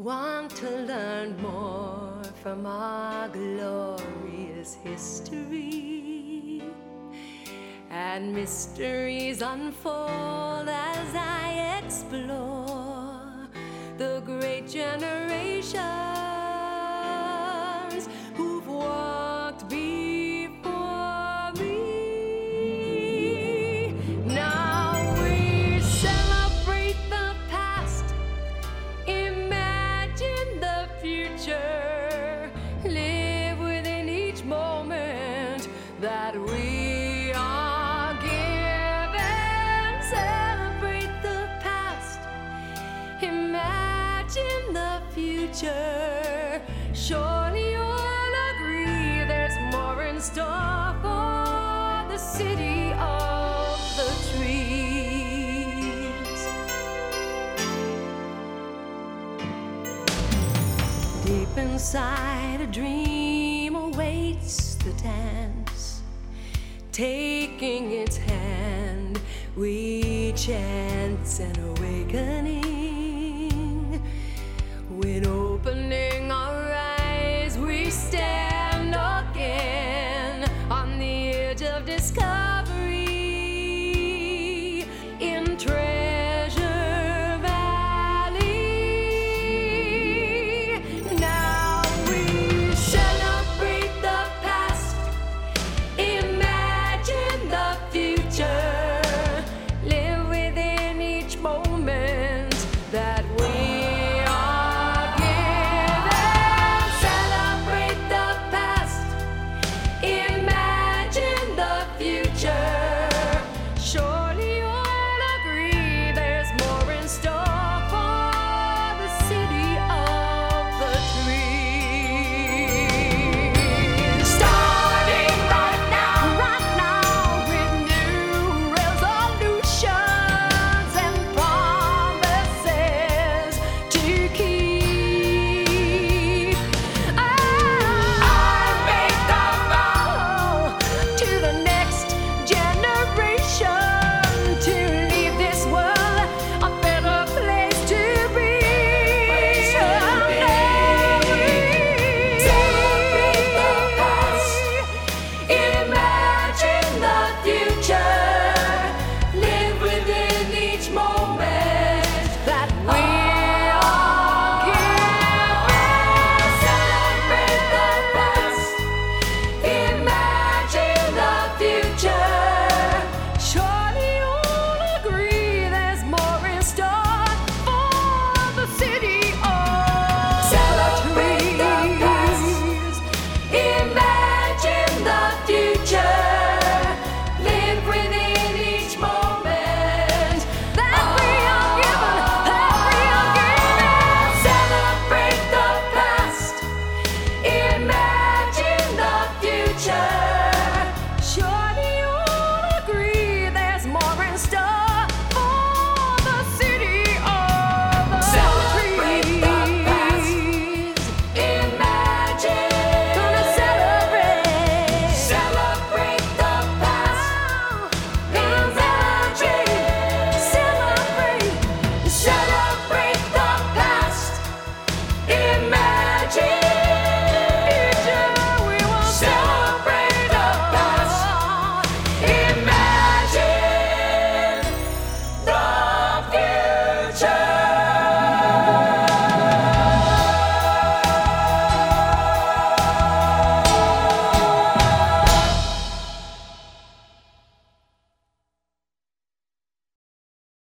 want to learn more from our glorious history, and mysteries unfold as I explore the great generations who've walked before me. Now we celebrate the past, imagine the future, live within each moment that we are given. Celebrate the past, imagine the future. Surely you'll agree there's more in store for the city of the trees. Deep inside, a dream awaits the dance. Taking its hand, we chance an awakening. When opening our